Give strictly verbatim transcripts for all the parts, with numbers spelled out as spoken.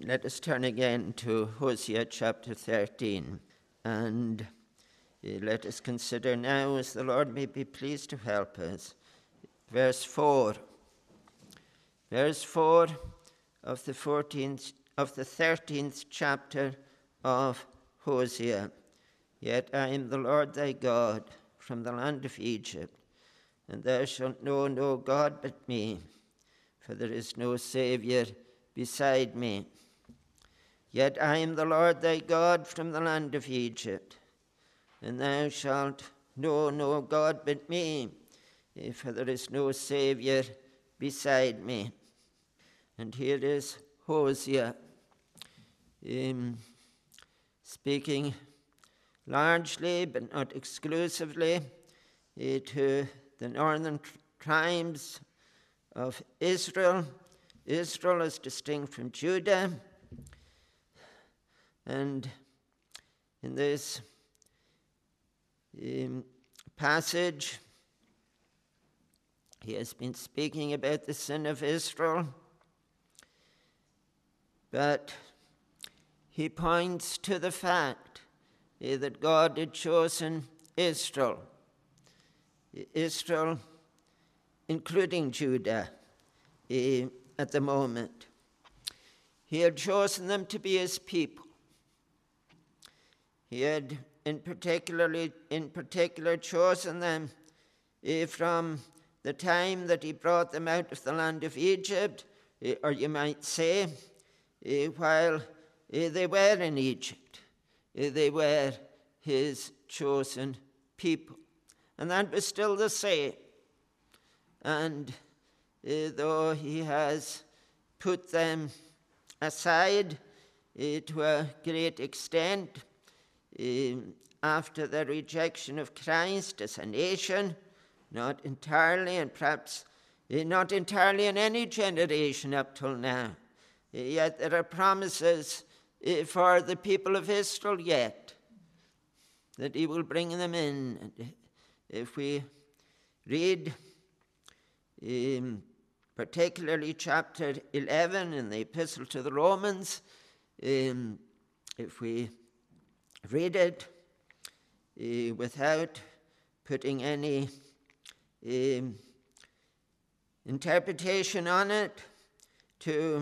Let us turn again to Hosea chapter thirteen, and let us consider now, as the Lord may be pleased to help us, verse four. Verse four of the fourteenth of the thirteenth chapter of Hosea. Yet I am the Lord thy God from the land of Egypt, and thou shalt know no God but me, for there is no Saviour beside me. Yet I am the Lord thy God from the land of Egypt, and thou shalt know no God but me, for there is no Saviour beside me. And here is Hosea um, speaking largely, but not exclusively, uh, to the northern tribes of Israel. Israel is distinct from Judah. And in this um, passage, he has been speaking about the sin of Israel, but he points to the fact uh, that God had chosen Israel, Israel, including Judah, uh, at the moment. He had chosen them to be his people. He had in particularly in particular chosen them uh, from the time that he brought them out of the land of Egypt, uh, or you might say, uh, while uh, they were in Egypt. Uh, they were his chosen people. And that was still the same. And uh, though he has put them aside uh, to a great extent, Um, after the rejection of Christ as a nation, not entirely, and perhaps uh, not entirely in any generation up till now. Uh, yet there are promises uh, for the people of Israel yet, that he will bring them in. And if we read um, particularly chapter eleven in the Epistle to the Romans, um, if we read it uh, without putting any um, interpretation on it to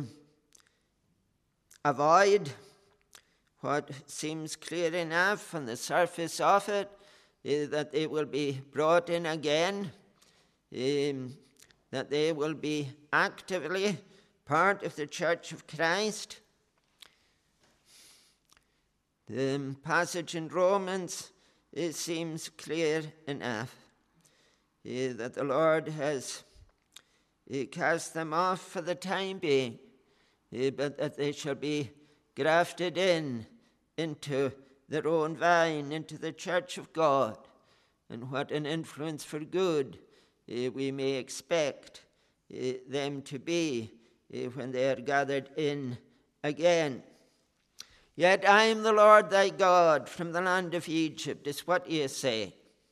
avoid what seems clear enough on the surface of it, uh, that they will be brought in again, um, that they will be actively part of the Church of Christ. The passage in Romans, it seems clear enough uh, that the Lord has uh, cast them off for the time being, uh, but that they shall be grafted in into their own vine, into the church of God. And what an influence for good uh, we may expect uh, them to be uh, when they are gathered in again. Yet I am the Lord thy God from the land of Egypt, is what he is saying.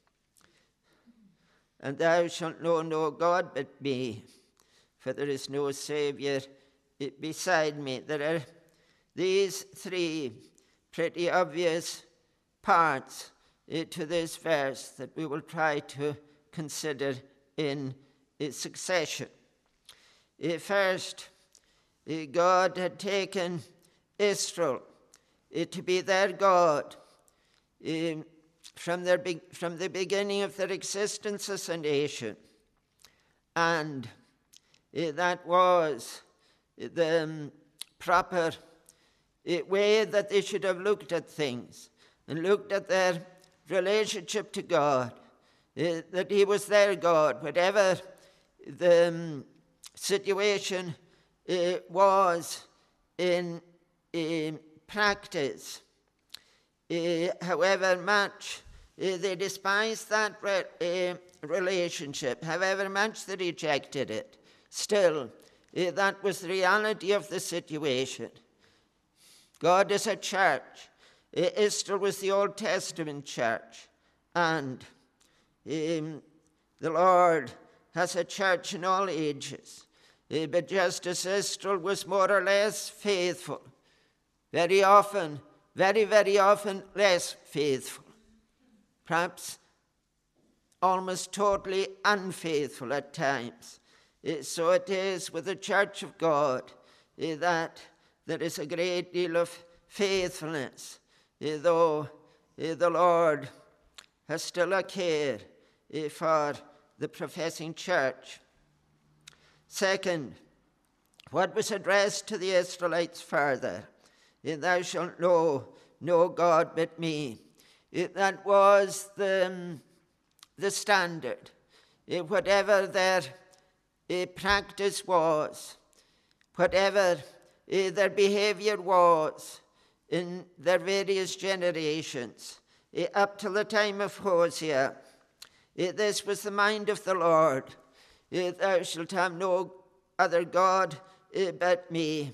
And thou shalt know no God but me, for there is no Saviour beside me. There are these three pretty obvious parts to this verse that we will try to consider in succession. First, God had taken Israel to be their God um, from, their be- from the beginning of their existence as a nation. And uh, that was the um, proper uh, way that they should have looked at things and looked at their relationship to God, uh, that he was their God, whatever the um, situation uh, was in in practice. Uh, however much uh, they despised that re- uh, relationship, however much they rejected it, still, uh, that was the reality of the situation. God is a church. Uh, Israel was the Old Testament church. And um, the Lord has a church in all ages. Uh, but just as Israel was more or less faithful very often, very, very often less faithful, perhaps almost totally unfaithful at times. So it is with the church of God that there is a great deal of faithfulness, though the Lord has still a care for the professing church. Second, what was addressed to the Israelites further? Thou shalt know no God but me. That was the, the standard. Whatever their practice was, whatever their behavior was in their various generations, up to the time of Hosea, this was the mind of the Lord. Thou shalt have no other God but me.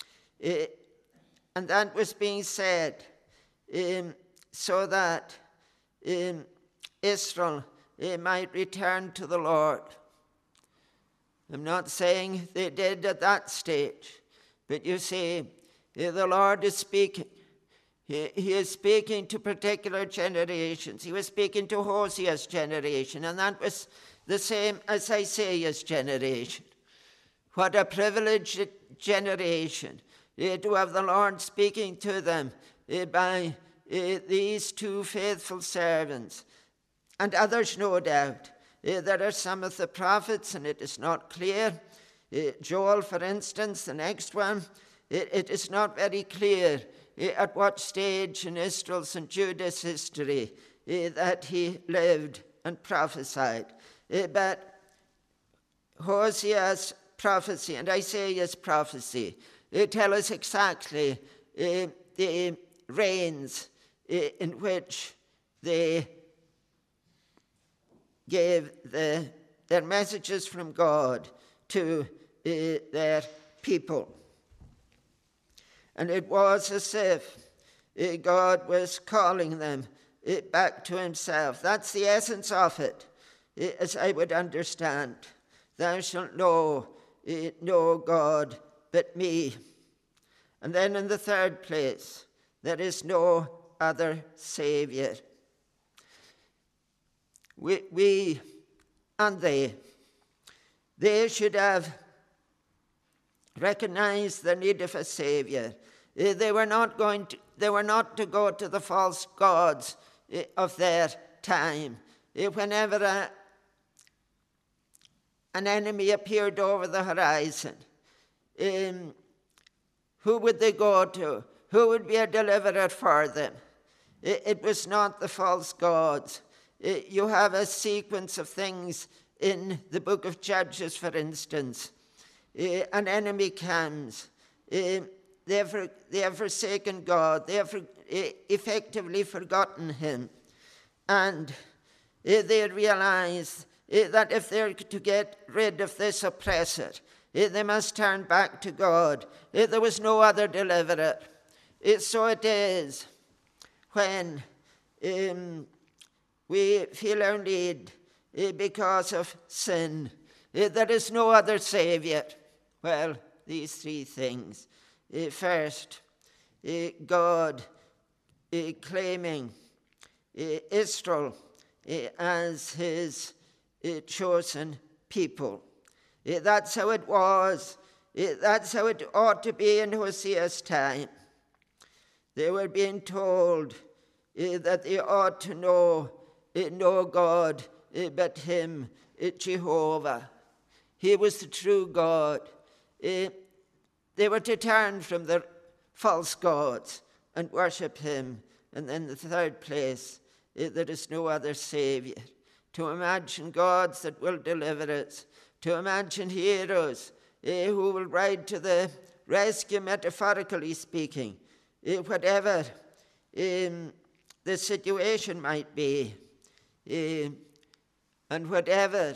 And that was being said um, so that um, Israel uh, might return to the Lord. I'm not saying they did at that stage, but you see, uh, the Lord is speaking. He, he is speaking to particular generations. He was speaking to Hosea's generation, and that was the same as Isaiah's generation. What a privileged generation uh, to have the Lord speaking to them uh, by uh, these two faithful servants. And others, no doubt. Uh, there are some of the prophets, and it is not clear. Uh, Joel, for instance, the next one, it, it is not very clear uh, at what stage in Israel's and Judah's history uh, that he lived and prophesied. Uh, but Hosea's prophecy and Isaiah's prophecy uh, tell us exactly uh, the reigns uh, in which they gave the, their messages from God to uh, their people. And it was as if uh, God was calling them uh, back to himself. That's the essence of it, uh, as I would understand. Thou shalt know uh, no God but me. And then in the third place, there is no other Saviour. We, we and they, they should have recognized the need of a Saviour. Uh, they were not going to, they were not to go to the false gods uh, of their time. Uh, whenever a, an enemy appeared over the horizon, um, who would they go to? Who would be a deliverer for them? It, it was not the false gods. It, you have a sequence of things in the book of Judges, for instance. Uh, an enemy comes. Uh, they, have, they have forsaken God. They have uh, effectively forgotten him. And uh, they realize uh, that if they're to get rid of this oppressor, uh, they must turn back to God. Uh, there was no other deliverer. Uh, so it is when um, we feel our need uh, because of sin. Uh, there is no other Saviour. Well, these three things. Uh, first, uh, God uh, claiming uh, Israel uh, as his uh, chosen people. Uh, that's how it was. Uh, that's how it ought to be in Hosea's time. They were being told uh, that they ought to know uh, no God uh, but him, uh, Jehovah. He was the true God. Uh, they were to turn from their false gods and worship him. And then the third place, uh, there is no other Saviour. To imagine gods that will deliver us, to imagine heroes uh, who will ride to the rescue, metaphorically speaking, uh, whatever um, the situation might be, uh, and whatever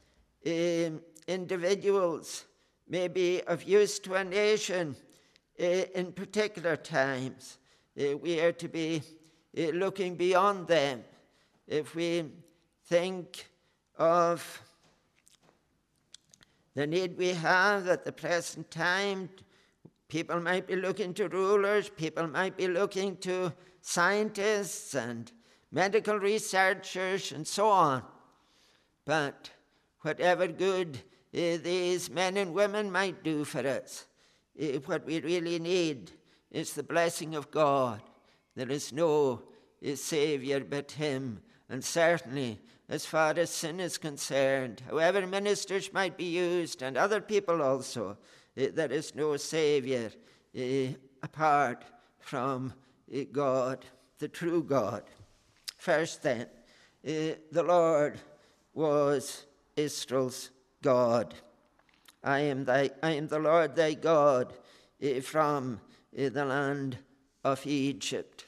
um, individuals may be of use to a nation uh, in particular times. Uh, we are to be uh, looking beyond them. If we think of the need we have at the present time People might be looking to rulers, people might be looking to scientists and medical researchers and so on. But whatever good uh, these men and women might do for us, uh, what we really need is the blessing of God. There is no uh, Saviour but Him. And certainly, as far as sin is concerned, however ministers might be used, and other people also, uh, there is no Saviour uh, apart from uh, God, the true God. First then, uh, the Lord was Israel's God. I am thy, I am the Lord thy God uh, from uh, the land of Egypt.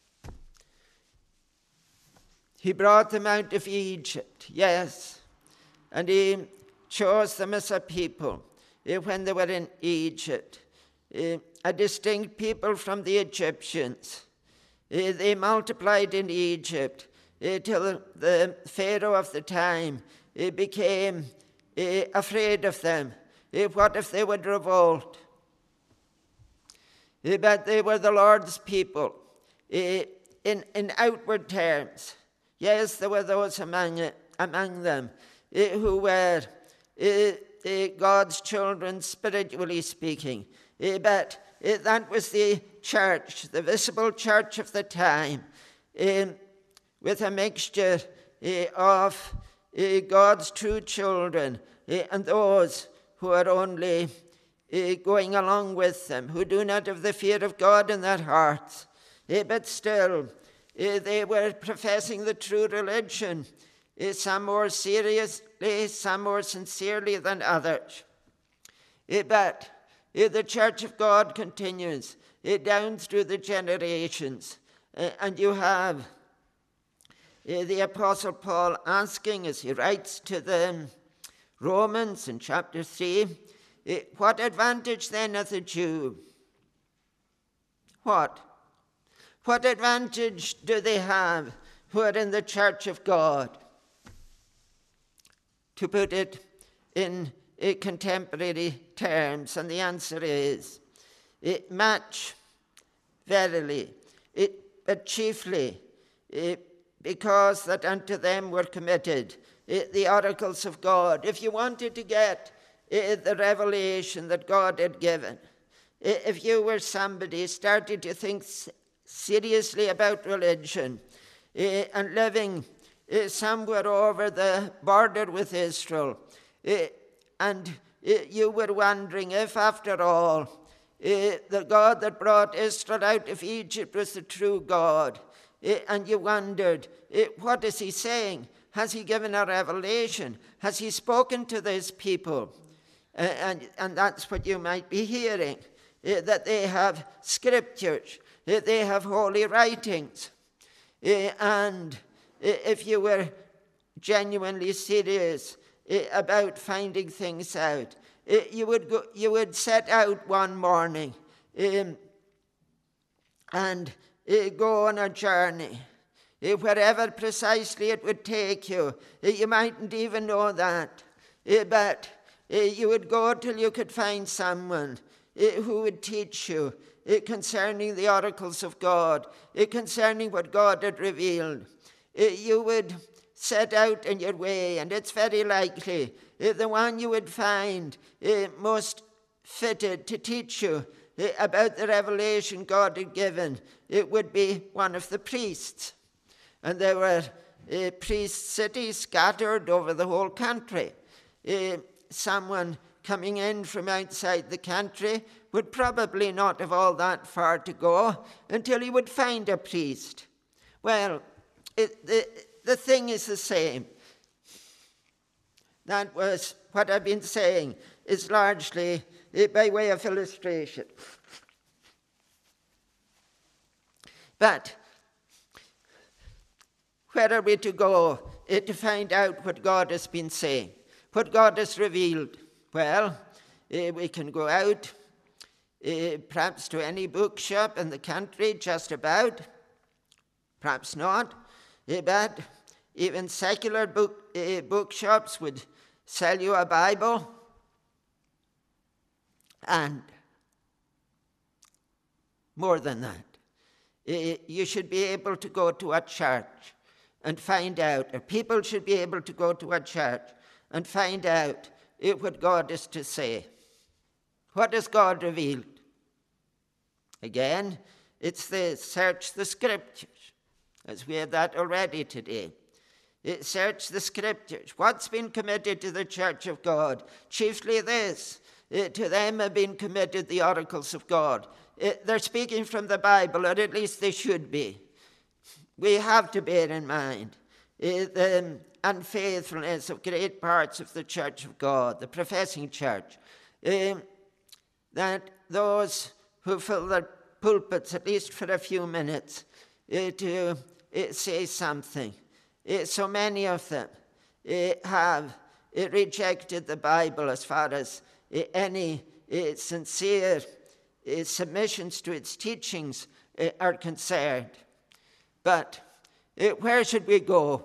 He brought them out of Egypt, yes, and he chose them as a people uh, when they were in Egypt, uh, a distinct people from the Egyptians. Uh, they multiplied in Egypt uh, till the Pharaoh of the time uh, became uh, afraid of them. Uh, what if they would revolt? Uh, but they were the Lord's people uh, in, in outward terms. Yes, there were those among, uh, among them uh, who were uh, uh, God's children, spiritually speaking. Uh, but uh, that was the church, the visible church of the time, um, with a mixture uh, of uh, God's true children uh, and those who are only uh, going along with them, who do not have the fear of God in their hearts. Uh, but still, Uh, they were professing the true religion, uh, some more seriously, some more sincerely than others. Uh, but uh, the Church of God continues uh, down through the generations. Uh, and you have uh, the Apostle Paul asking, as he writes to the Romans in chapter three, uh, what advantage then hath the Jew? What? What advantage do they have who are in the church of God? To put it in uh, contemporary terms, and the answer is, it much, verily, it, but chiefly uh, because that unto them were committed uh, the oracles of God. If you wanted to get uh, the revelation that God had given, uh, if you were somebody started to think seriously about religion uh, and living uh, somewhere over the border with Israel, uh, and uh, you were wondering if, after all, uh, the God that brought Israel out of Egypt was the true God, uh, and you wondered, uh, what is he saying? Has he given a revelation? Has he spoken to these people? Uh, and, and that's what you might be hearing, uh, that they have scriptures, they have holy writings. Uh, and uh, if you were genuinely serious uh, about finding things out, uh, you would go, you would set out one morning um, and uh, go on a journey, uh, wherever precisely it would take you. Uh, you mightn't even know that, uh, but uh, you would go till you could find someone uh, who would teach you Uh, concerning the oracles of God, uh, concerning what God had revealed. Uh, you would set out in your way, and it's very likely uh, the one you would find uh, most fitted to teach you uh, about the revelation God had given, it would be one of the priests. And there were uh, priest cities scattered over the whole country. Uh, someone coming in from outside the country would probably not have all that far to go until he would find a priest. Well, it, the, the thing is the same. That was what I've been saying, is largely uh, by way of illustration. But where are we to go uh, to find out what God has been saying, what God has revealed? Well, uh, we can go out Uh, perhaps to any bookshop in the country, just about, perhaps not, uh, but even secular book, uh, bookshops would sell you a Bible, and more than that. You should be able to go to a church and find out, or people should be able to go to a church and find out what God is to say. What has God revealed? Again, it's the search the scriptures, as we had that already today. It search the scriptures. What's been committed to the church of God? Chiefly this. Uh, to them have been committed the oracles of God. Uh, they're speaking from the Bible, or at least they should be. We have to bear in mind uh, the unfaithfulness of great parts of the church of God, the professing church, uh, that those who fill their pulpits, at least for a few minutes, uh, to uh, say something. Uh, so many of them uh, have uh, rejected the Bible as far as uh, any uh, sincere uh, submissions to its teachings uh, are concerned. But uh, where should we go?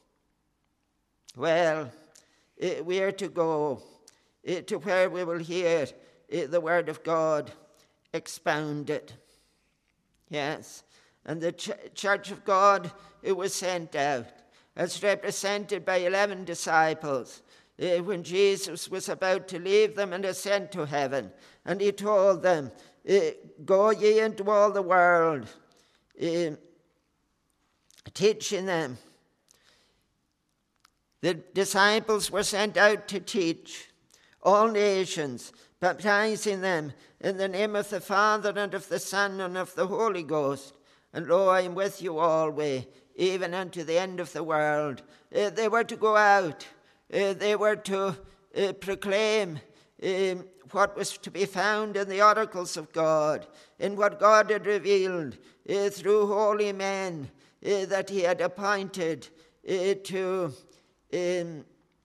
Well, uh, we are to go uh, to where we will hear uh, the Word of God expounded. Yes, and the ch- Church of God, it was sent out as represented by eleven disciples uh, when Jesus was about to leave them and ascend to heaven. And he told them, uh, go ye into all the world, uh, teaching them. The disciples were sent out to teach all nations, baptizing them in the name of the Father and of the Son and of the Holy Ghost. And lo, I am with you always, even unto the end of the world. Uh, they were to go out. Uh, they were to uh, proclaim um, what was to be found in the oracles of God, in what God had revealed uh, through holy men uh, that he had appointed uh, to, um,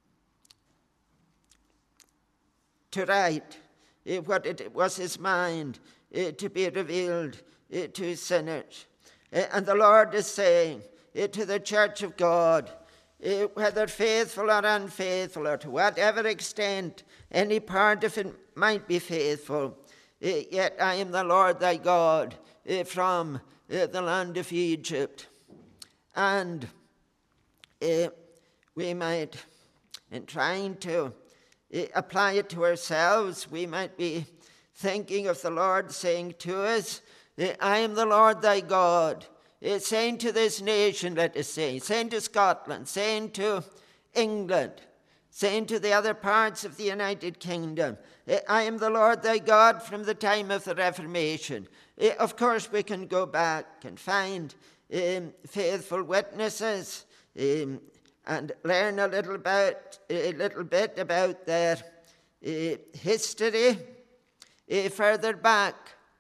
to write uh, what it was his mind uh, to be revealed uh, to sinners. Uh, and the Lord is saying, Uh, to the church of God, uh, whether faithful or unfaithful, or to whatever extent any part of it might be faithful, uh, yet I am the Lord thy God uh, from uh, the land of Egypt. And uh, we might, in trying to uh, apply it to ourselves, we might be thinking of the Lord saying to us, uh, I am the Lord thy God. It's saying to this nation, let us say, saying to Scotland, saying to England, saying to the other parts of the United Kingdom, I am the Lord thy God from the time of the Reformation. Of course, we can go back and find um, faithful witnesses um, and learn a little, about, a little bit about their uh, history uh, further back.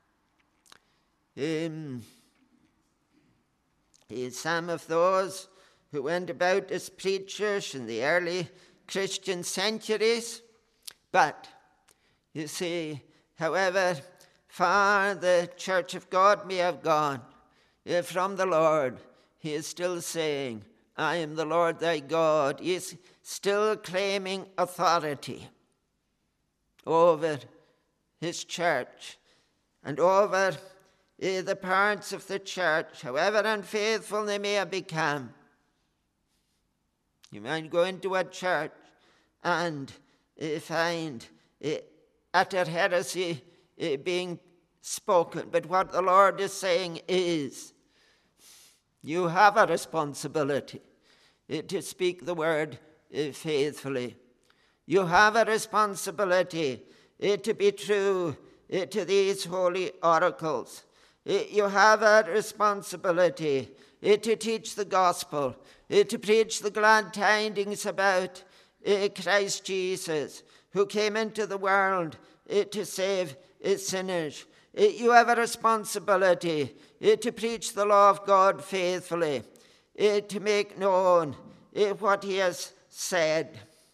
Um, Some of those who went about as preachers in the early Christian centuries. But, you see, however far the Church of God may have gone from the Lord, he is still saying, I am the Lord thy God. He is still claiming authority over his church and over Uh, the parts of the church, however unfaithful they may have become. You might go into a church and uh, find uh, utter heresy uh, being spoken. But what the Lord is saying is, you have a responsibility uh, to speak the word uh, faithfully. You have a responsibility uh, to be true uh, to these holy oracles. You have a responsibility to teach the gospel, to preach the glad tidings about Christ Jesus, who came into the world to save sinners. You have a responsibility to preach the law of God faithfully, to make known what he has said.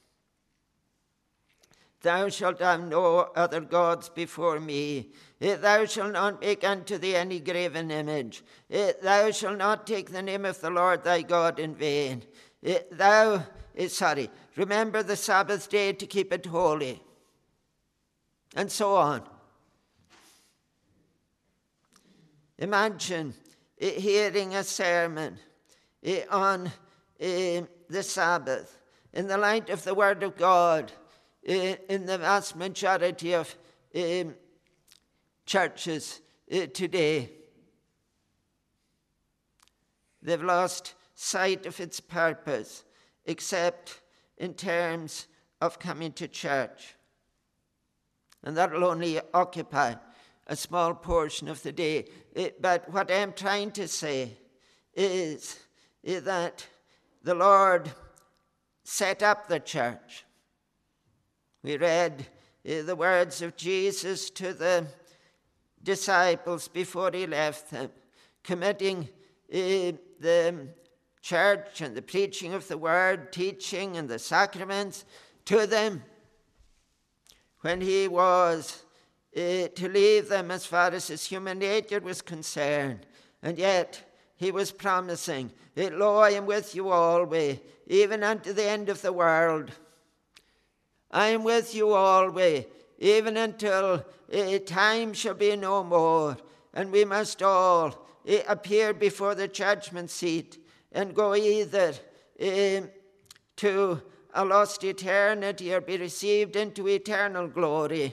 Thou shalt have no other gods before me. Thou shalt not make unto thee any graven image. Thou shalt not take the name of the Lord thy God in vain. Thou, sorry, remember the Sabbath day to keep it holy. And so on. Imagine uh, hearing a sermon uh, on uh, the Sabbath in the light of the Word of God uh, in the vast majority of um, churches uh, today. They've lost sight of its purpose, except in terms of coming to church. And that will only occupy a small portion of the day. It, but what I'm trying to say is, is that the Lord set up the church. We read uh, the words of Jesus to the disciples before he left them, committing uh, the church and the preaching of the word, teaching and the sacraments to them when he was uh, to leave them as far as his human nature was concerned. And yet he was promising, lo, I am with you always, even unto the end of the world. I am with you always, even until uh, time shall be no more, and we must all uh, appear before the judgment seat and go either uh, to a lost eternity or be received into eternal glory.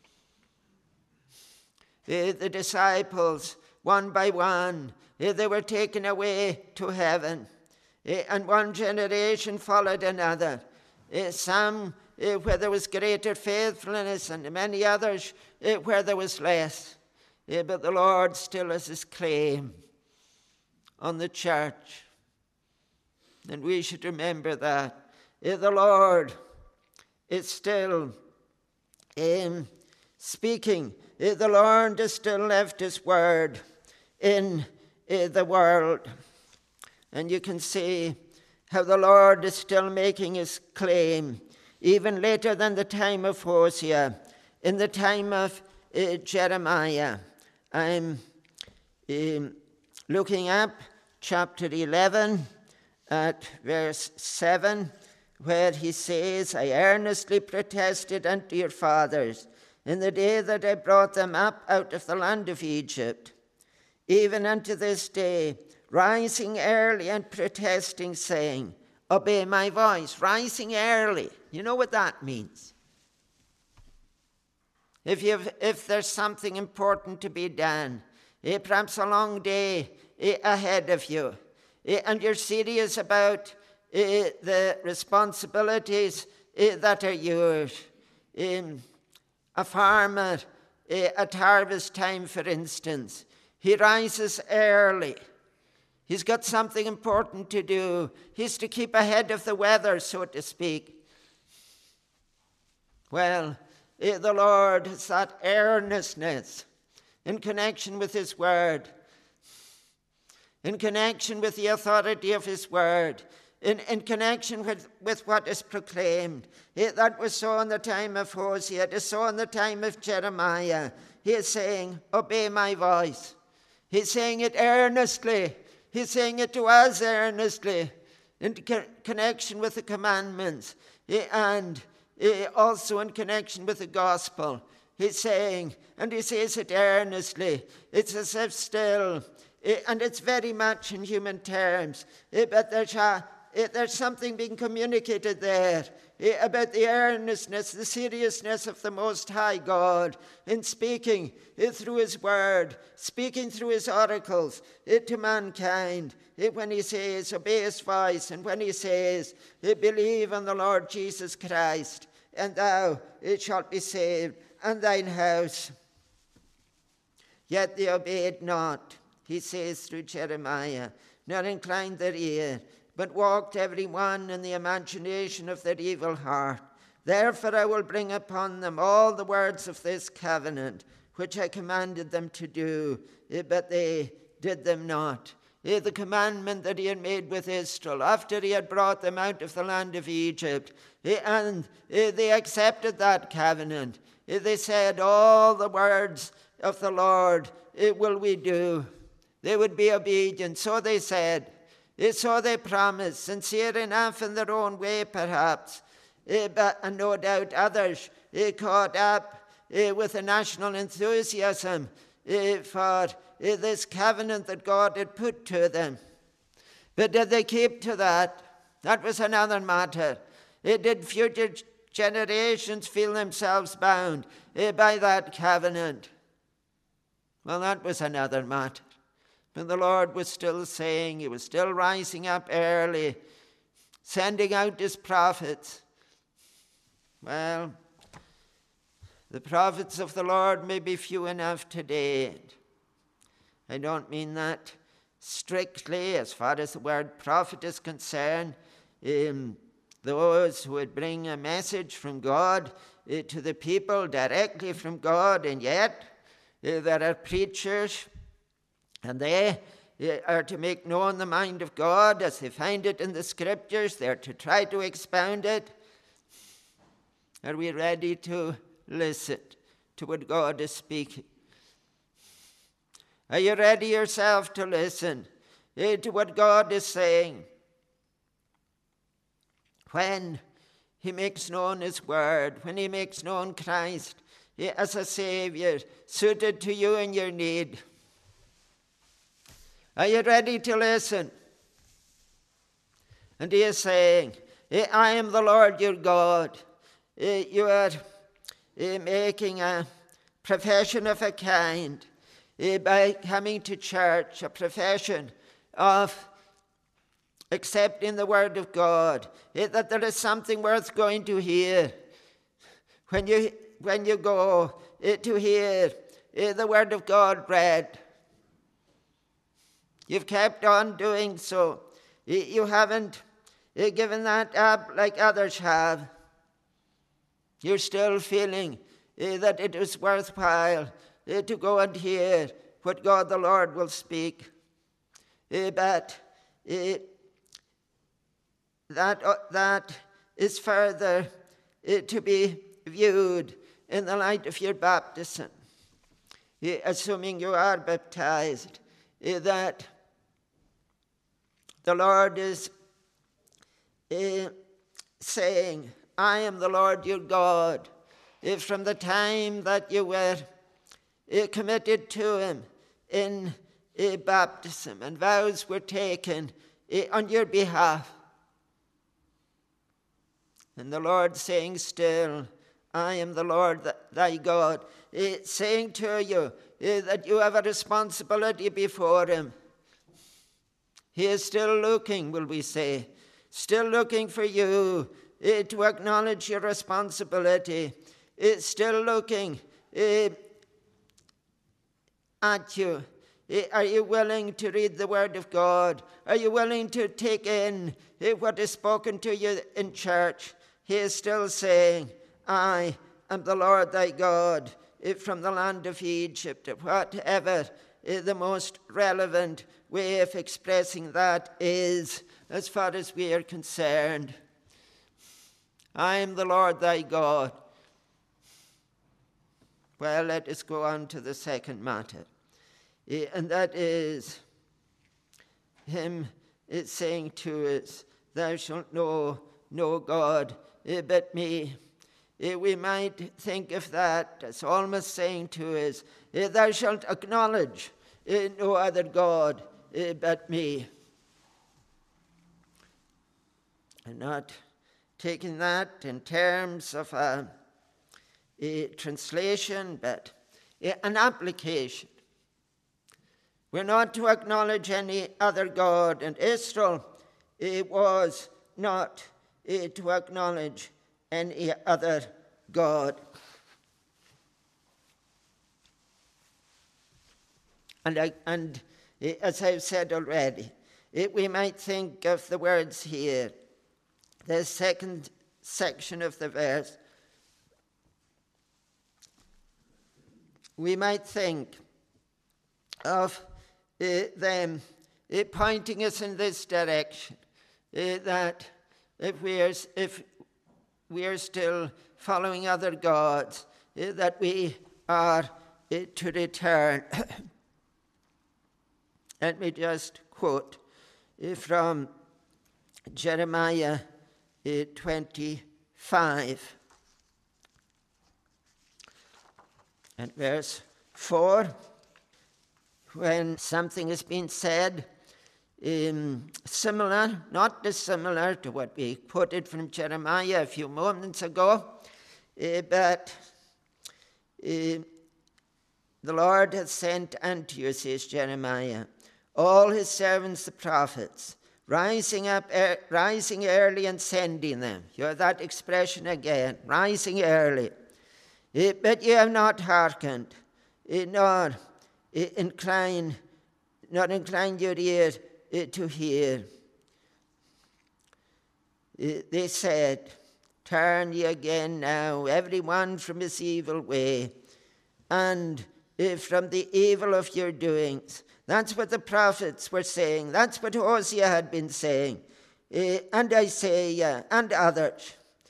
Uh, the disciples, one by one, uh, they were taken away to heaven, uh, and one generation followed another. Uh, some uh, where there was greater faithfulness, and many others uh, where there was less. Uh, but the Lord still has his claim on the church. And we should remember that. Uh, the Lord is still um, speaking. Uh, the Lord has still left his word in uh, the world. And you can see how the Lord is still making his claim, even later than the time of Hosea, in the time of uh, Jeremiah. I'm um, looking up chapter eleven at verse seven, where he says, I earnestly protested unto your fathers in the day that I brought them up out of the land of Egypt, even unto this day, rising early and protesting, saying, obey my voice. Rising early. You know what that means? If you've, if there's something important to be done, eh, perhaps a long day eh, ahead of you, eh, and you're serious about eh, the responsibilities eh, that are yours. Um, a farmer eh, at harvest time, for instance, he rises early. He's got something important to do. He's to keep ahead of the weather, so to speak. Well, eh, the Lord has that earnestness in connection with his word, in connection with the authority of his word, in, in connection with, with what is proclaimed. Eh, that was so in the time of Hosea. It is so in the time of Jeremiah. He is saying, obey my voice. He's saying it earnestly. He's saying it to us earnestly in connection with the commandments and also in connection with the gospel. He's saying, and he says it earnestly. It's as if still, and it's very much in human terms, but there's, a, there's something being communicated there about the earnestness, the seriousness of the Most High God in speaking through his word, speaking through his oracles to mankind. When he says, obey his voice, and when he says, believe on the Lord Jesus Christ, and thou shalt be saved, and thine house. Yet they obeyed not, he says through Jeremiah, nor inclined their ear, but walked every one in the imagination of their evil heart. Therefore I will bring upon them all the words of this covenant, which I commanded them to do, but they did them not. The commandment that he had made with Israel, after he had brought them out of the land of Egypt, and they accepted that covenant. They said, all the words of the Lord will we do. They would be obedient. So they said. So they promised, sincere enough in their own way perhaps, but and no doubt others caught up with a national enthusiasm uh, for uh, this covenant that God had put to them. But did they keep to that? That was another matter. Uh, did future generations feel themselves bound uh, by that covenant? Well, that was another matter. But the Lord was still saying, he was still rising up early, sending out his prophets. Well, the prophets of the Lord may be few enough today. I don't mean that strictly as far as the word prophet is concerned. Um, those who would bring a message from God uh, to the people directly from God, and yet uh, there are preachers, and they uh, are to make known the mind of God as they find it in the Scriptures. They're to try to expound it. Are we ready to listen to what God is speaking? Are you ready yourself to listen uh, to what God is saying? When he makes known his word, when he makes known Christ uh, as a Savior suited to you and your need. Are you ready to listen? And he is saying, I am the Lord your God. You are making a profession of a kind by coming to church, a profession of accepting the word of God, that there is something worth going to hear. When you, when you go to hear the word of God read, you've kept on doing so. You haven't given that up like others have. You're still feeling that it is worthwhile to go and hear what God the Lord will speak. But that, that is further to be viewed in the light of your baptism. Assuming you are baptized, that the Lord is uh, saying, I am the Lord your God. Uh, from the time that you were uh, committed to him in uh, baptism, and vows were taken uh, on your behalf. And the Lord saying still, I am the Lord th- thy God, uh, saying to you uh, that you have a responsibility before him. He is still looking, will we say, still looking for you uh, to acknowledge your responsibility. Uh, still looking uh, at you. Uh, are you willing to read the Word of God? Are you willing to take in uh, what is spoken to you in church? He is still saying, I am the Lord thy God uh, from the land of Egypt. Whatever uh, the most relevant way of expressing that is, as far as we are concerned. I am the Lord thy God. Well, let us go on to the second matter. And that is him saying to us, thou shalt know no God but me. We might think of that as almost saying to us, thou shalt acknowledge no other God but me. And not taking that in terms of a, a translation, but an application. We're not to acknowledge any other God, and Israel it was not uh, to acknowledge any other God. And, I, and uh, as I've said already, uh, we might think of the words here, the second section of the verse. We might think of Uh, them uh, pointing us in this direction, uh, that if we are if we are still following other gods, uh, that we are uh, to return. Let me just quote uh, from Jeremiah uh, twenty-five and verse four. when something has been said um, similar, not dissimilar to what we quoted from Jeremiah a few moments ago, uh, but uh, the Lord hath sent unto you, says Jeremiah, all his servants the prophets, rising up, er, rising early and sending them. You have that expression again, rising early. Uh, but ye have not hearkened, uh, nor uh, inclined, not inclined your ear uh, to hear. Uh, they said, turn ye again now, every one from his evil way, and uh, from the evil of your doings. That's what the prophets were saying. That's what Hosea had been saying, uh, and Isaiah and others.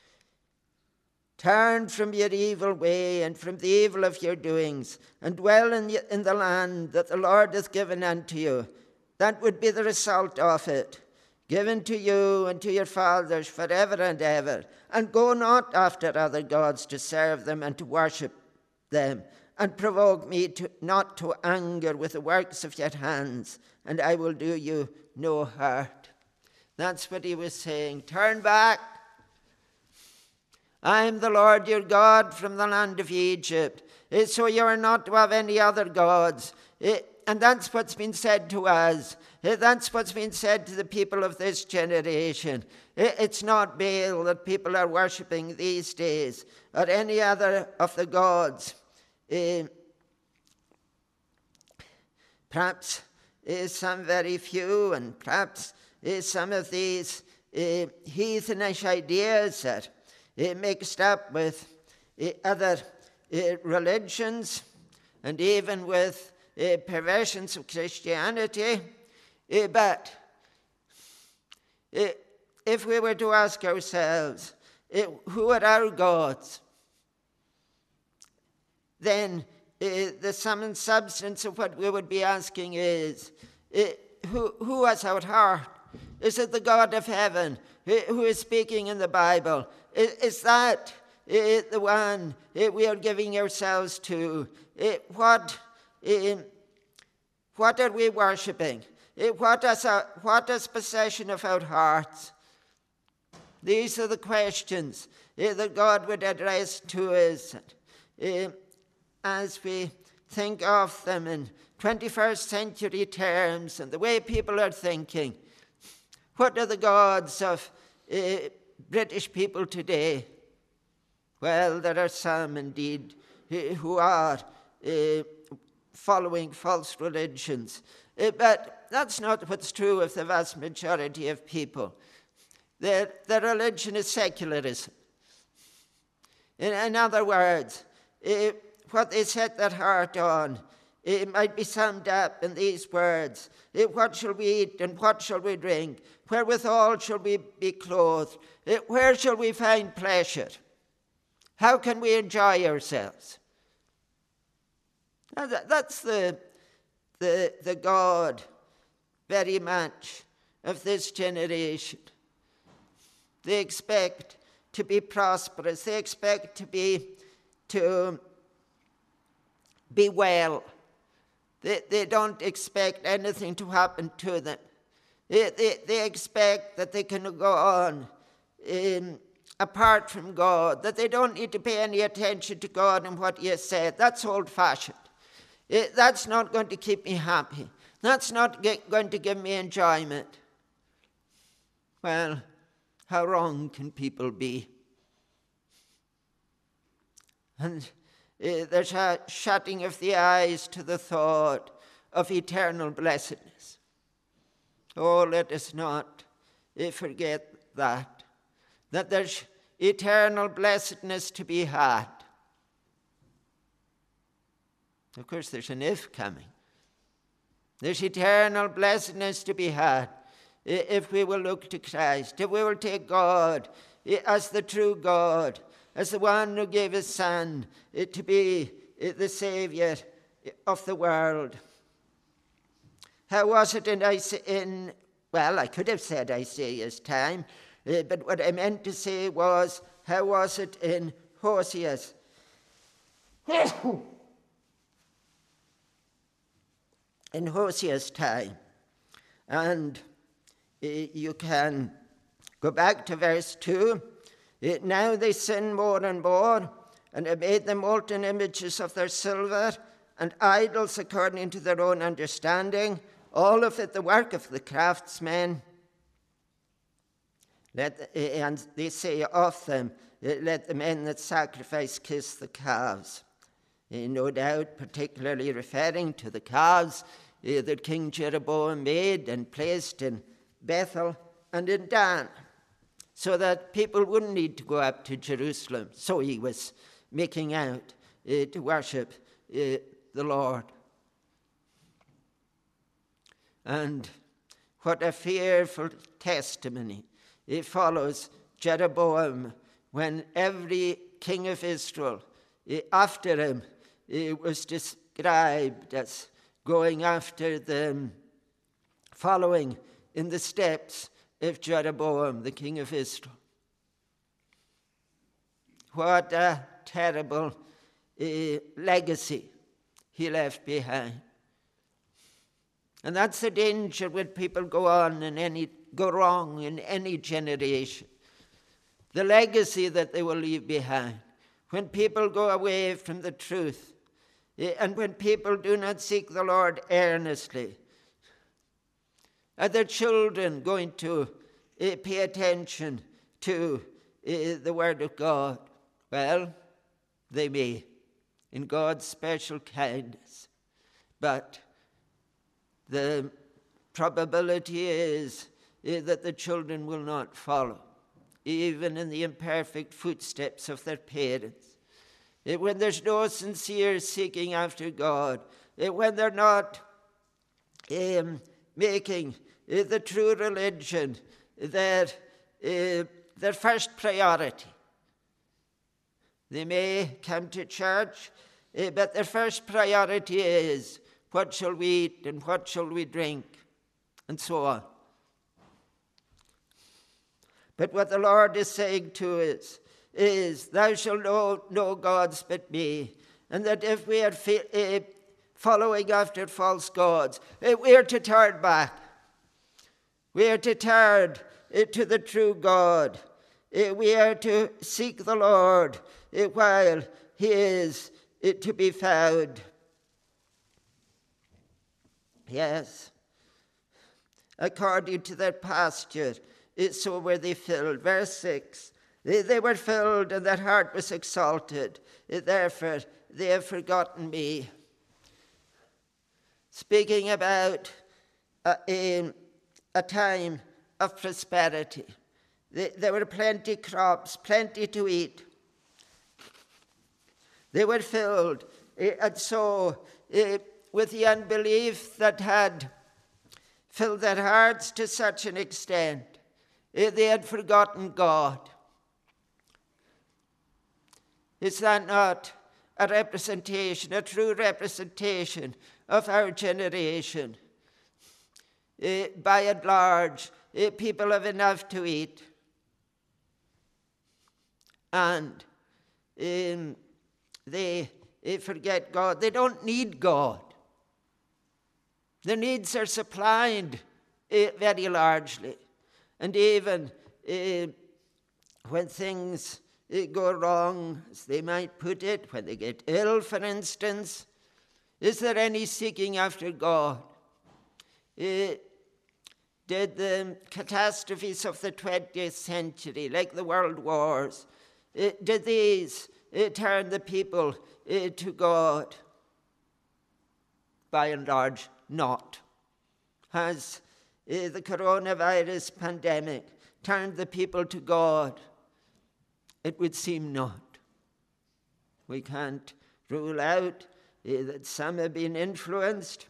Turn from your evil way and from the evil of your doings, and dwell in, the, in the land that the Lord hath given unto you. That would be the result of it, given to you and to your fathers forever and ever. And go not after other gods to serve them and to worship them, and provoke me to, not to anger with the works of your hands, and I will do you no hurt. That's what he was saying. Turn back. I am the Lord your God from the land of Egypt. So you are not to have any other gods. And that's what's been said to us. That's what's been said to the people of this generation. It's not Baal that people are worshipping these days, or any other of the gods. Uh, perhaps uh, some very few, and perhaps uh, some of these uh, heathenish ideas that uh, mixed up with uh, other uh, religions, and even with uh, perversions of Christianity. Uh, but uh, if we were to ask ourselves, uh, who are our gods? Then uh, the sum and substance of what we would be asking is, uh, who, who has our heart? Is it the God of heaven uh, who is speaking in the Bible? Is, is that uh, the one uh, we are giving ourselves to? Uh, what, uh, what are we worshipping? Uh, what, is our, what is possession of our hearts? These are the questions uh, that God would address to us. Uh, as we think of them in twenty-first century terms and the way people are thinking. What are the gods of uh, British people today? Well, there are some indeed who are uh, following false religions. Uh, but that's not what's true of the vast majority of people. Their, their religion is secularism. In, in other words, uh, what they set their heart on, it might be summed up in these words. What shall we eat and what shall we drink? Wherewithal shall we be clothed? Where shall we find pleasure? How can we enjoy ourselves? Now that, that's the, the, the God very much of this generation. They expect to be prosperous. They expect to be to be well. They, they don't expect anything to happen to them. They, they, they expect that they can go on um, apart from God, that they don't need to pay any attention to God and what He has said. That's old-fashioned. It, that's not going to keep me happy. That's not get, going to give me enjoyment. Well, how wrong can people be? And Uh, there's a shutting of the eyes to the thought of eternal blessedness. Oh, let us not uh, forget that, that there's eternal blessedness to be had. Of course, there's an if coming. There's eternal blessedness to be had uh, if we will look to Christ, if we will take God uh, as the true God, as the one who gave his Son uh, to be uh, the Savior of the world. How was it in, in well, I could have said Isaiah's time, uh, but what I meant to say was, how was it in Hosea's? in Hosea's time. And uh, you can go back to verse two. Uh, now they sin more and more, and have made them molten images of their silver, and idols according to their own understanding, all of it the work of the craftsmen. Let, uh, and they say of them, uh, let the men that sacrifice kiss the calves. Uh, no doubt, particularly referring to the calves uh, that King Jeroboam made and placed in Bethel and in Dan, so that people wouldn't need to go up to Jerusalem. So he was making out uh, to worship uh, the Lord. And what a fearful testimony it follows Jeroboam, when every king of Israel uh, after him it was described as going after them, following in the steps of Jeroboam, the king of Israel. What a terrible uh, legacy he left behind. And that's the danger when people go on in any, go wrong in any generation. The legacy that they will leave behind. When people go away from the truth, and when people do not seek the Lord earnestly, are their children going to uh, pay attention to uh, the Word of God? Well, they may, in God's special kindness. But the probability is uh, that the children will not follow, even in the imperfect footsteps of their parents. Uh, when there's no sincere seeking after God, uh, when they're not um, making uh, the true religion their, uh, their first priority. They may come to church, uh, but their first priority is, what shall we eat and what shall we drink, and so on. But what the Lord is saying to us is, thou shalt know no gods but me. And that if we are fa- uh, following after false gods, uh, we are to turn back. We are to turn uh, to the true God. Uh, we are to seek the Lord uh, while he is uh, to be found. Yes. According to their pasture, uh, so were they filled. Verse six. They, they were filled and their heart was exalted. Uh, therefore, they have forgotten me. Speaking about uh, in a time of prosperity. There were plenty crops, plenty to eat. They were filled. And so, with the unbelief that had filled their hearts to such an extent, they had forgotten God. Is that not a representation, a true representation of our generation? Uh, by and large, uh, people have enough to eat. And um, they, they forget God. They don't need God. Their needs are supplied uh, very largely. And even uh, when things uh, go wrong, as they might put it, when they get ill, for instance, is there any seeking after God? Uh, did the catastrophes of the twentieth century, like the world wars, uh, did these uh, turn the people uh, to God? By and large, not. Has uh, the coronavirus pandemic turned the people to God? It would seem not. We can't rule out uh, that some have been influenced.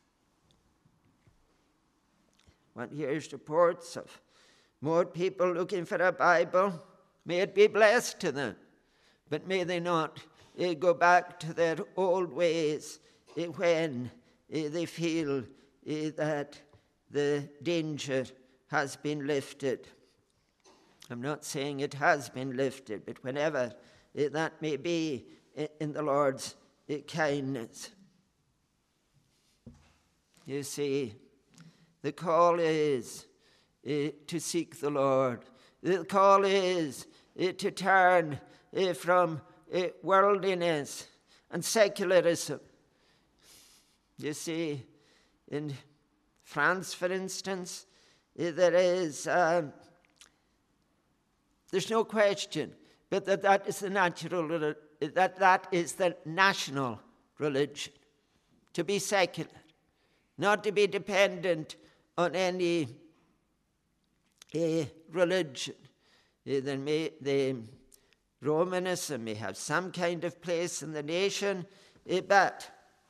One hears reports of more people looking for a Bible. May it be blessed to them. But may they not uh, go back to their old ways uh, when uh, they feel uh, that the danger has been lifted. I'm not saying it has been lifted, but whenever uh, that may be uh, in the Lord's uh, kindness. You see, the call is uh, to seek the Lord. The call is uh, to turn uh, from uh, worldliness and secularism. You see, in France, for instance, uh, there is, um, there's no question, but that that is the natural, that that is the national religion, to be secular, not to be dependent on any uh, religion. Uh, there may, the Romanism may have some kind of place in the nation, uh, but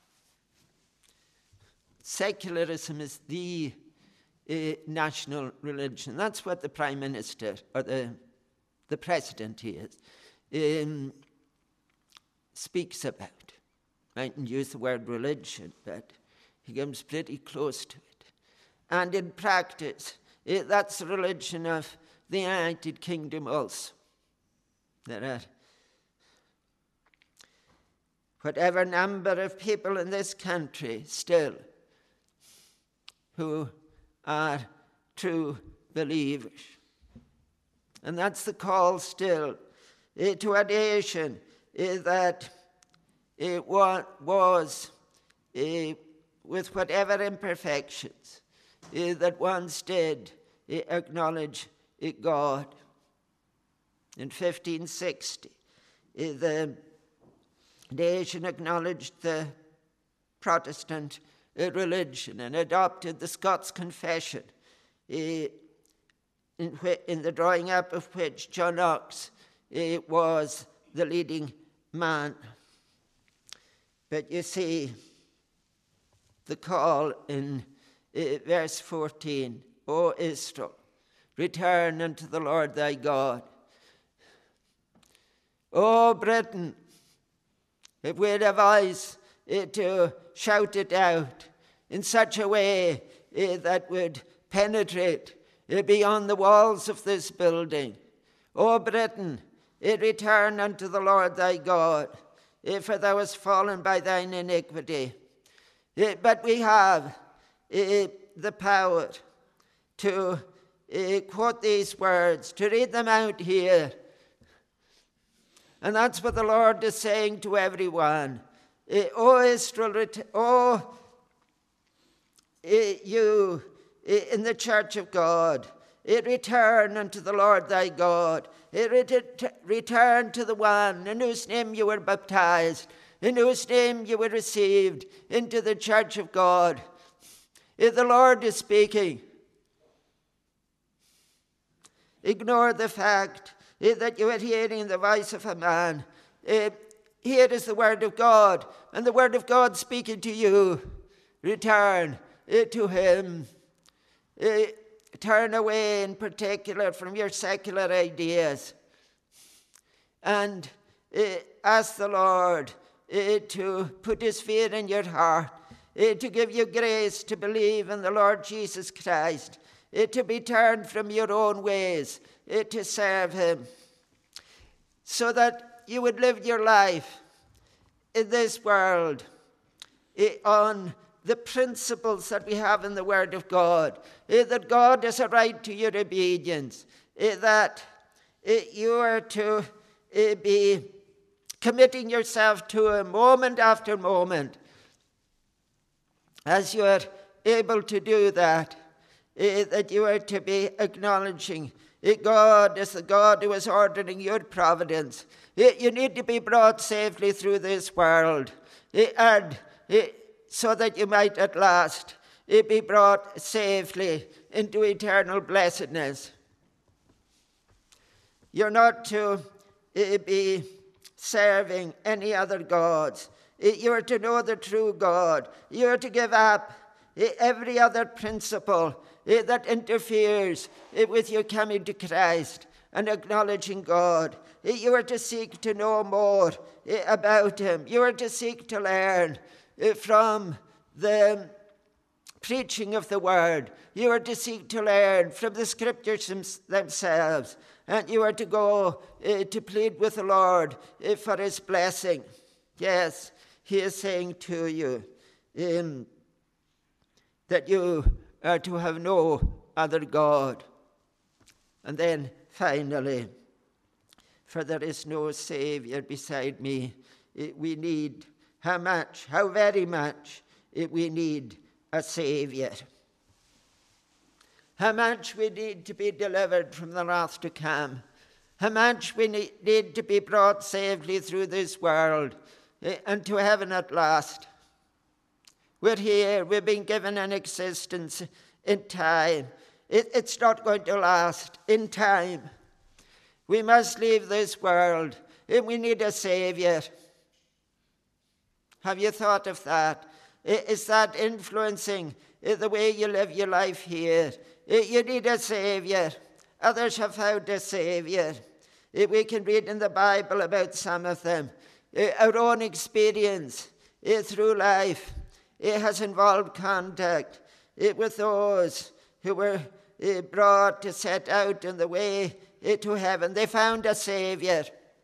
secularism is the uh, national religion. That's what the Prime Minister, or the, the President he is, um, speaks about. Mightn't use the word religion, but he comes pretty close to it. And in practice, it, that's the religion of the United Kingdom also. There are whatever number of people in this country still who are true believers. And that's the call still uh, to a nation uh, that it was, uh, with whatever imperfections, uh, that once did uh, acknowledge uh, God. In fifteen sixty, uh, the nation acknowledged the Protestant uh, religion and adopted the Scots Confession, uh, in, wh- in the drawing up of which John Knox uh, was the leading man. But you see, the call in uh, verse fourteen, O Israel, return unto the Lord thy God. O Britain, if we had a voice uh, to shout it out in such a way uh, that would penetrate uh, beyond the walls of this building. O Britain, uh, return unto the Lord thy God, for thou hast fallen by thine iniquity. But we have uh, the power to uh, quote these words, to read them out here. And that's what the Lord is saying to everyone. Uh, o Israel, ret- O uh, you uh, in the church of God, uh, return unto the Lord thy God. Return to the one in whose name you were baptized, in whose name you were received into the church of God. If the Lord is speaking, ignore the fact that you are hearing the voice of a man. Here is the word of God, and the word of God speaking to you. Return to him. Turn away in particular from your secular ideas and uh, ask the Lord uh, to put his fear in your heart, uh, to give you grace to believe in the Lord Jesus Christ, uh, to be turned from your own ways, uh, to serve him, so that you would live your life in this world uh, on the principles that we have in the Word of God, uh, that God has a right to your obedience, uh, that uh, you are to uh, be committing yourself to Him moment after moment. As you are able to do that, uh, that you are to be acknowledging uh, God as the God who is ordering your providence. Uh, you need to be brought safely through this world, uh, and uh, so that you might at last uh, be brought safely into eternal blessedness. You're not to uh, be serving any other gods. Uh, you are to know the true God. You are to give up uh, every other principle uh, that interferes uh, with you coming to Christ and acknowledging God. Uh, you are to seek to know more uh, about Him. You are to seek to learn uh, from the preaching of the Word. You are to seek to learn from the Scriptures themselves. And you are to go uh, to plead with the Lord uh, for His blessing. Yes, He is saying to you, um, that you are to have no other God. And then finally, for there is no Savior beside me. It, we need, how much, how very much it, we need a Savior. How much we need to be delivered from the wrath to come. How much we need, need to be brought safely through this world eh, and to heaven at last. We're here, we've been given an existence in time. It, it's not going to last in time. We must leave this world, and we need a Savior. Have you thought of that? Is that influencing the way you live your life here? You need a Savior. Others have found a Savior. We can read in the Bible about some of them. Our own experience through life, it has involved contact with those who were brought to set out on the way to heaven. They found a Savior.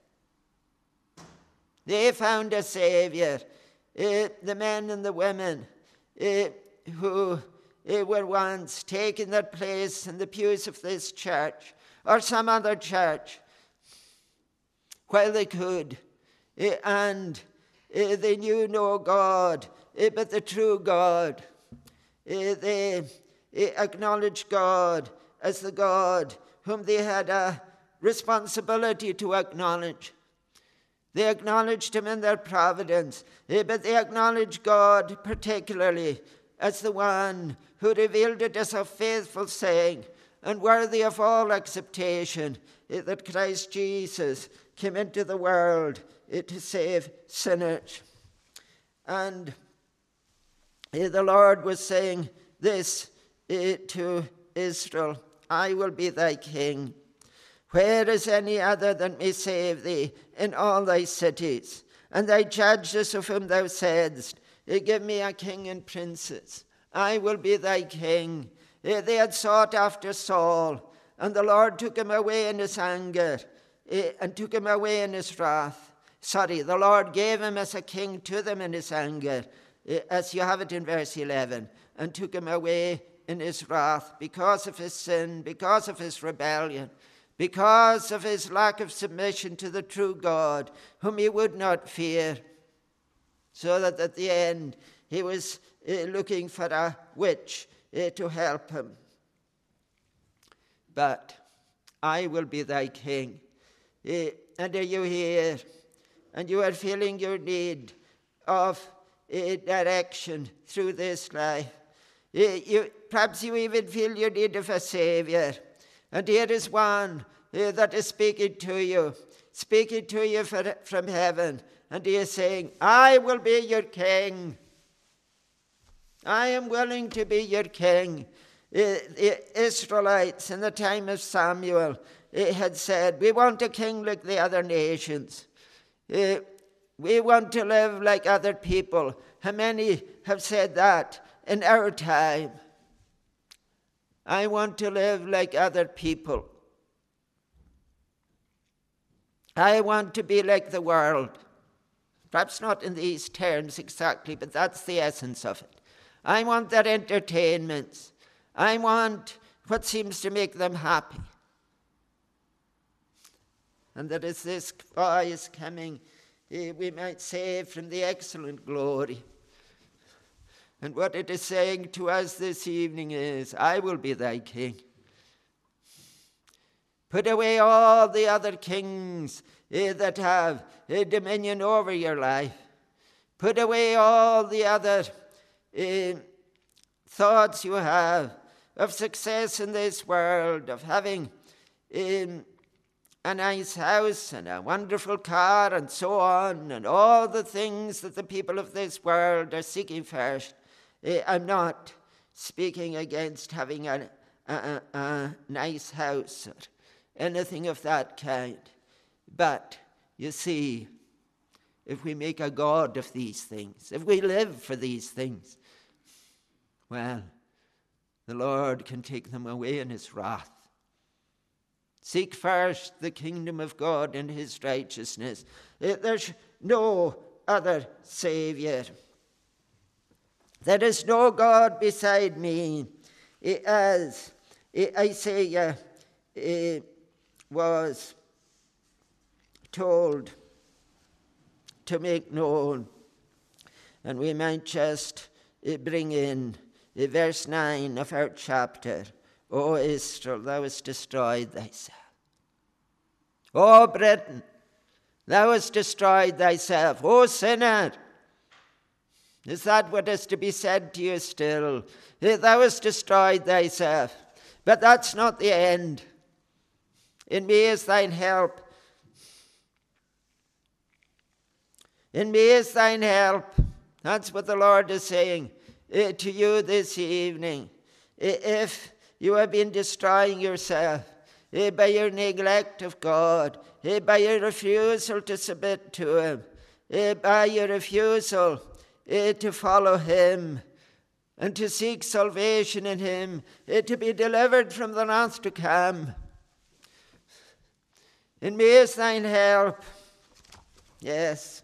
They found a Savior. Uh, the men and the women uh, who uh, were once taking their place in the pews of this church or some other church while they could, uh, and uh, they knew no God uh, but the true God. Uh, they uh, acknowledged God as the God whom they had a responsibility to acknowledge. They acknowledged him in their providence, but they acknowledged God particularly as the one who revealed it as a faithful saying and worthy of all acceptation, that Christ Jesus came into the world to save sinners. And the Lord was saying this to Israel: I will be thy king. Where is any other that may save thee in all thy cities? And thy judges of whom thou saidst, give me a king and princes. I will be thy king. They had sought after Saul, and the Lord took him away in his anger, and took him away in his wrath. Sorry, the Lord gave him as a king to them in his anger, as you have it in verse eleven, and took him away in his wrath because of his sin, because of his rebellion, because of his lack of submission to the true God, whom he would not fear, so that at the end he was uh, looking for a witch uh, to help him. But I will be thy king. Uh, and are you here, and you are feeling your need of uh, direction through this life? Uh, you, perhaps you even feel your need of a Savior. And here is one uh, that is speaking to you, speaking to you for, from heaven. And he is saying, I will be your king. I am willing to be your king. Uh, the Israelites in the time of Samuel uh, had said, we want a king like the other nations. Uh, we want to live like other people. How many have said that in our time? I want to live like other people. I want to be like the world. Perhaps not in these terms exactly, but that's the essence of it. I want their entertainments. I want what seems to make them happy. And that is this voice coming, we might say, from the excellent glory. And what it is saying to us this evening is, I will be thy king. Put away all the other kings eh, that have eh, dominion over your life. Put away all the other eh, thoughts you have of success in this world, of having eh, a nice house and a wonderful car and so on, and all the things that the people of this world are seeking first. Eh, I'm not speaking against having a, a, a, a nice house or anything of that kind. But, you see, if we make a god of these things, if we live for these things, well, the Lord can take them away in his wrath. Seek first the kingdom of God and his righteousness. There's no other Savior. There is no God beside me. As Isaiah was told to make known. And we might just bring in verse nine of our chapter. O Israel, thou hast destroyed thyself. O Britain, thou hast destroyed thyself. O sinner, is that what is to be said to you still? Thou hast destroyed thyself. But that's not the end. In me is thine help. In me is thine help. That's what the Lord is saying uh, to you this evening. If you have been destroying yourself uh, by your neglect of God, uh, by your refusal to submit to Him, uh, by your refusal uh, to follow Him, and to seek salvation in Him, uh, to be delivered from the wrath to come. In me is thine help. Yes.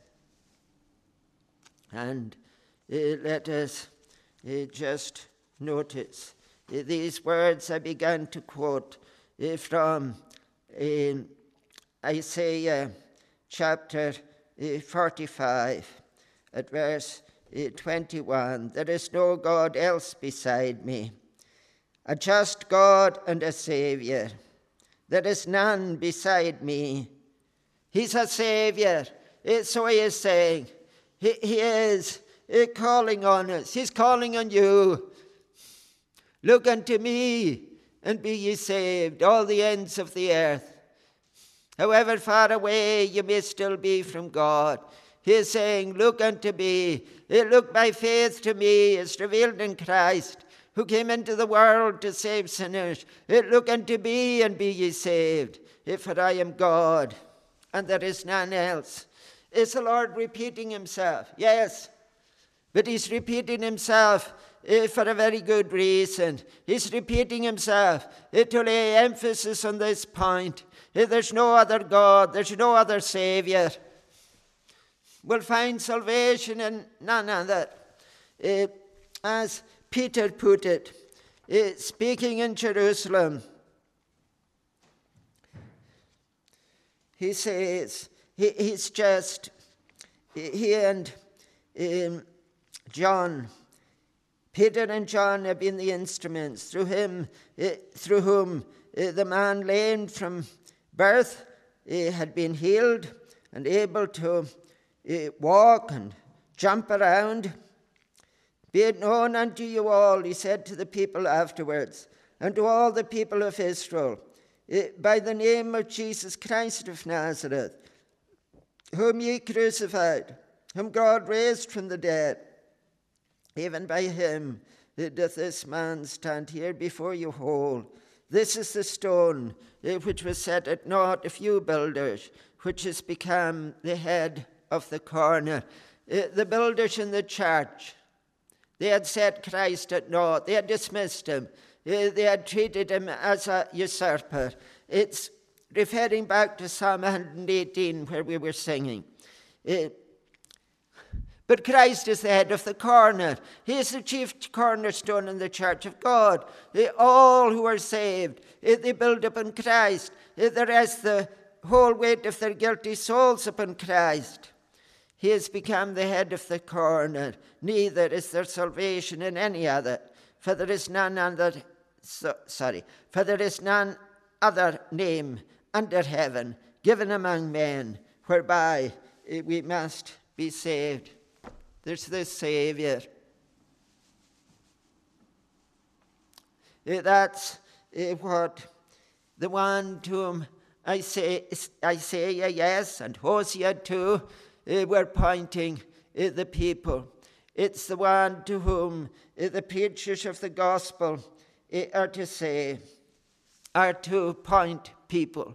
And uh, let us uh, just notice uh, these words I began to quote uh, from uh, Isaiah chapter uh, forty-five at verse uh, twenty-one. There is no God else beside me, a just God and a Savior. There is none beside me. He's a Savior. Uh, so he is saying. He, he is uh, calling on us. He's calling on you. Look unto me and be ye saved, all the ends of the earth. However far away you may still be from God, He is saying, look unto me. Look by faith to me as revealed in Christ, who came into the world to save sinners. Look unto me and be ye saved, for I am God, and there is none else. Is the Lord repeating Himself? Yes, but He's repeating Himself uh, for a very good reason. He's repeating Himself uh, to lay emphasis on this point. Uh, there's no other God, there's no other Savior. We'll find salvation in none other. Uh, as Peter put it, uh, speaking in Jerusalem, he says, He, he's just, he and um, John, Peter and John have been the instruments through him, uh, through whom uh, the man lame from birth uh, had been healed and able to uh, walk and jump around. Be it known unto you all, he said to the people afterwards, and to all the people of Israel, uh, by the name of Jesus Christ of Nazareth, whom ye crucified, whom God raised from the dead, even by him doth this man stand here before you whole. This is the stone which was set at naught of you builders, which has become the head of the corner. The builders in the church, they had set Christ at naught. They had dismissed him. They had treated him as a usurper. It's referring back to Psalm one eighteen, where we were singing. Uh, but Christ is the head of the corner. He is the chief cornerstone in the church of God. Uh, all who are saved, uh, they build upon Christ. Uh, they rest the whole weight of their guilty souls upon Christ. He has become the head of the corner. Neither is there salvation in any other, for there is none other. So, sorry, for there is none other name under heaven given among men whereby we must be saved. There's this Savior. That's what the one to whom Isaiah, yes, and Hosea too, were pointing the people. It's the one to whom the preachers of the gospel are to say, are to point people.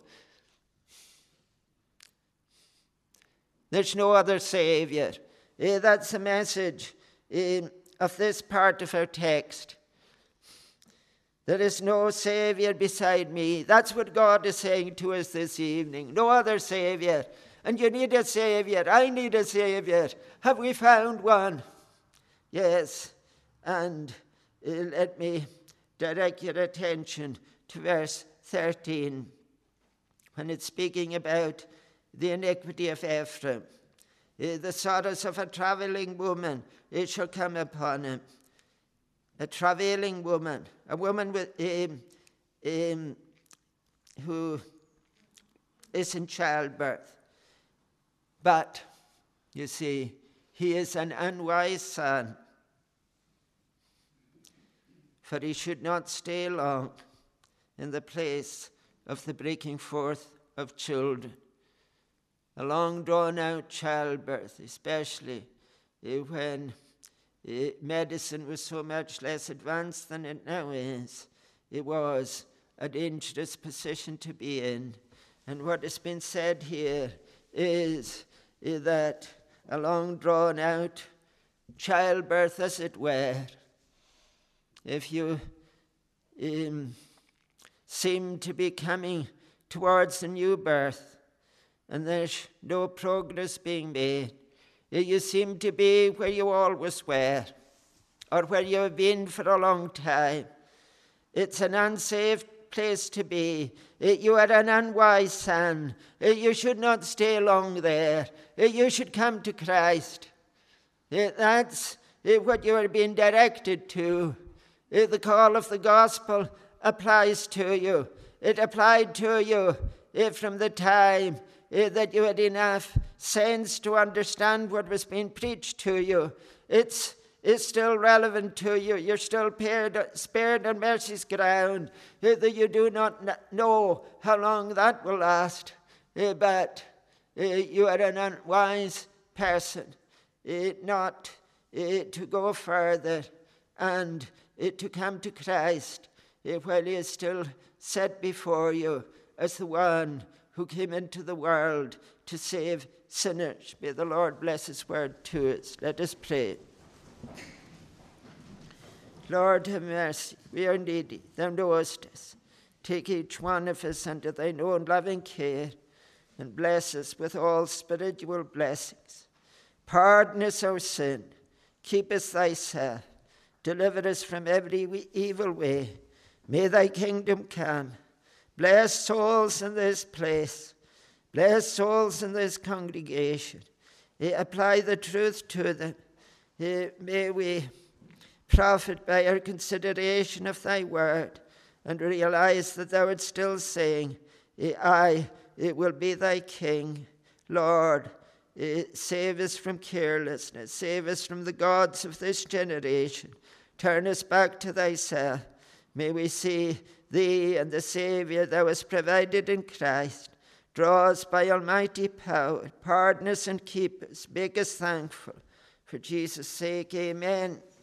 There's no other Savior. Uh, that's the message uh, of this part of our text. There is no Savior beside me. That's what God is saying to us this evening. No other Savior. And you need a Savior. I need a Savior. Have we found one? Yes. And uh, let me direct your attention to verse thirteen, when it's speaking about the iniquity of Ephraim. Uh, the sorrows of a traveling woman, it shall come upon him. A travailing woman, a woman with um, um, who is in childbirth. But, you see, he is an unwise son, for he should not stay long in the place of the breaking forth of children. A long drawn-out childbirth, especially when medicine was so much less advanced than it now is, it was a dangerous position to be in. And what has been said here is, is that a long drawn out childbirth, as it were, if you um, seem to be coming towards a new birth and there's no progress being made, you seem to be where you always were, or where you have been for a long time. It's an unsafe place to be. You are an unwise son. You should not stay long there. You should come to Christ. That's what you are being directed to. The call of the gospel applies to you. It applied to you from the time that you had enough sense to understand what was being preached to you. It's, it's still relevant to you. You're still spared, spared on mercy's ground, that you do not know how long that will last. But you are an unwise person, not to go further and to come to Christ while he is still set before you as the one who came into the world to save sinners. May the Lord bless his word to us. Let us pray. Lord, have mercy. We are needy. Thou knowest us. Take each one of us under thine own loving care and bless us with all spiritual blessings. Pardon us our sin. Keep us thyself. Deliver us from every evil way. May thy kingdom come. Bless souls in this place. Bless souls in this congregation. Apply the truth to them. May we profit by our consideration of thy word and realize that thou art still saying, I it will be thy king. Lord, save us from carelessness. Save us from the gods of this generation. Turn us back to thyself. May we see thee and the Saviour thou hast provided in Christ. Draw us by almighty power. Pardon us and keep us. Make us thankful. For Jesus' sake, amen.